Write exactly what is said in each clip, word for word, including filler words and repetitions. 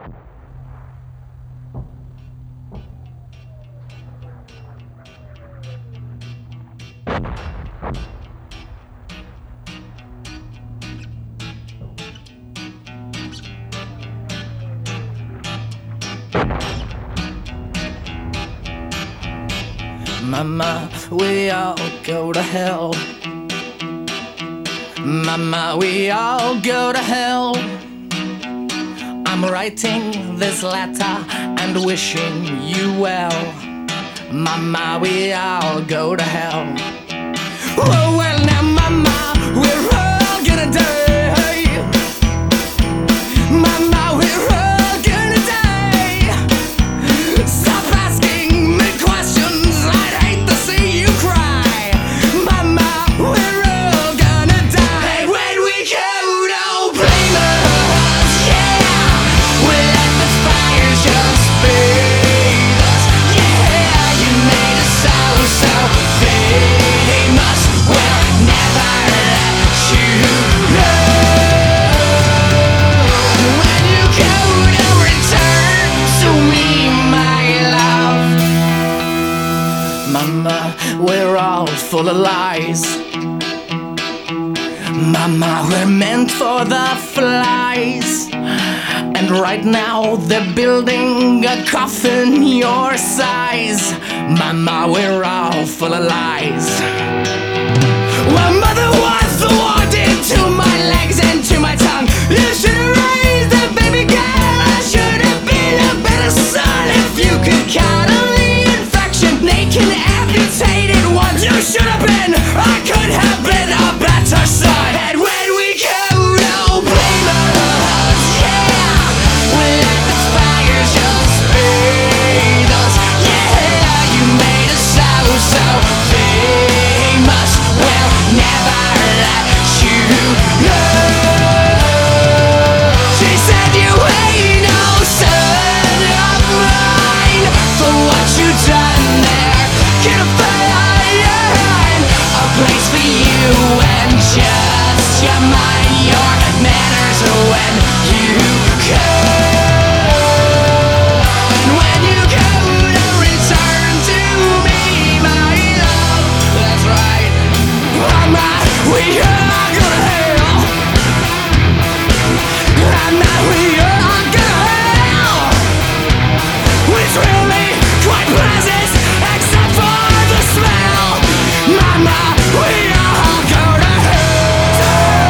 Mama, we all go to hell. Mama, we all go to hell. I'm writing this letter and wishing you well. Mama, we all go to hell. Oh, well now, Mama, we're all gonna die. Mama, we're all gonna die. Stop asking me questions, I'd hate to see you cry. Mama, we're all gonna die. And when we go, don't blame us, yeah. We let the fire just feed us, yeah. You made us so, so famous. We'll never let you go. When you go to return to me, my love. Mama, we're all full of lies. Mama, we're meant for the flies. And right now they're building a coffin your size. Mama, we're all full of lies. Well, mother was the one to my legs and to my tongue. You should have raised that baby girl. I should have been a better son. If you could count on the infection, naked, amputated ones, you should have been. I could have been a better son. And when we go, don't blame us, yeah. We let the fire just feed us, yeah. You made us so, so famous. We'll never let you go. She said you ain't no son of mine. For what you done there, get a find a place for you and just your mind, your manners when you go. When you go to return to me, my love. That's right. Mama, we are gonna hell. Mama, we are gonna hell. It's really quite pleasant, except for the smell. Mama, we all go to hell.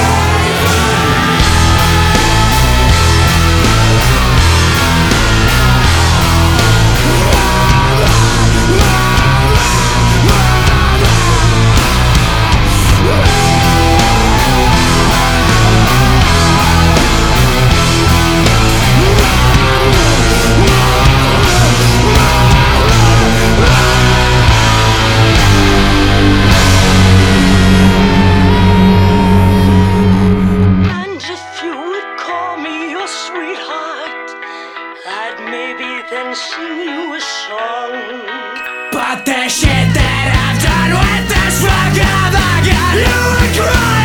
And if you would call me your sweetheart, I'd maybe then sing you a song. But the shit that I've done with this fuck, I've got you would cry.